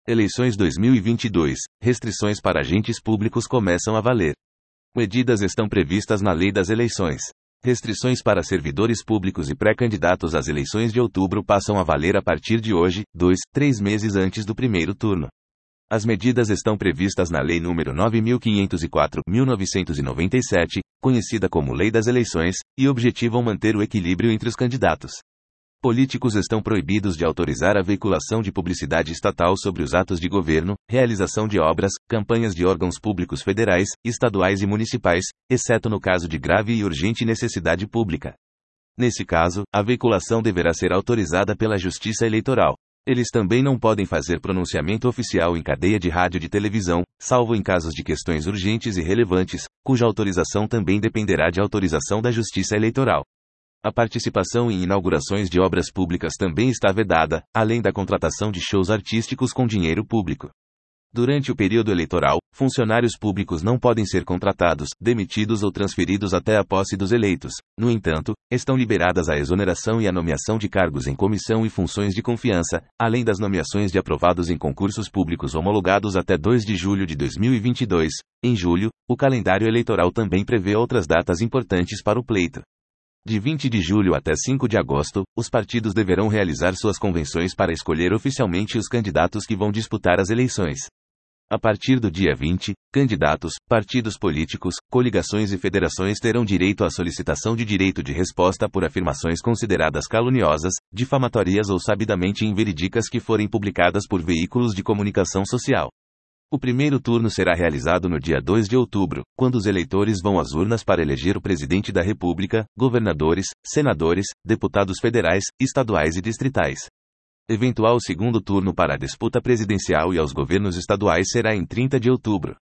Eleições 2022. Restrições para agentes públicos começam a valer. Medidas estão previstas na Lei das Eleições. Restrições para servidores públicos e pré-candidatos às eleições de outubro passam a valer a partir de hoje, 3 meses antes do primeiro turno. As medidas estão previstas na Lei nº 9.504/1997, conhecida como Lei das Eleições, e objetivam manter o equilíbrio entre os candidatos. Políticos estão proibidos de autorizar a veiculação de publicidade estatal sobre os atos de governo, realização de obras, campanhas de órgãos públicos federais, estaduais e municipais, exceto no caso de grave e urgente necessidade pública. Nesse caso, a veiculação deverá ser autorizada pela Justiça Eleitoral. Eles também não podem fazer pronunciamento oficial em cadeia de rádio e de televisão, salvo em casos de questões urgentes e relevantes, cuja autorização também dependerá de autorização da Justiça Eleitoral. A participação em inaugurações de obras públicas também está vedada, além da contratação de shows artísticos com dinheiro público. Durante o período eleitoral, funcionários públicos não podem ser contratados, demitidos ou transferidos até a posse dos eleitos. No entanto, estão liberadas a exoneração e a nomeação de cargos em comissão e funções de confiança, além das nomeações de aprovados em concursos públicos homologados até 2 de julho de 2022. Em julho, o calendário eleitoral também prevê outras datas importantes para o pleito. De 20 de julho até 5 de agosto, os partidos deverão realizar suas convenções para escolher oficialmente os candidatos que vão disputar as eleições. A partir do dia 20, candidatos, partidos políticos, coligações e federações terão direito à solicitação de direito de resposta por afirmações consideradas caluniosas, difamatórias ou sabidamente inverídicas que forem publicadas por veículos de comunicação social. O primeiro turno será realizado no dia 2 de outubro, quando os eleitores vão às urnas para eleger o presidente da República, governadores, senadores, deputados federais, estaduais e distritais. Eventual segundo turno para a disputa presidencial e aos governos estaduais será em 30 de outubro.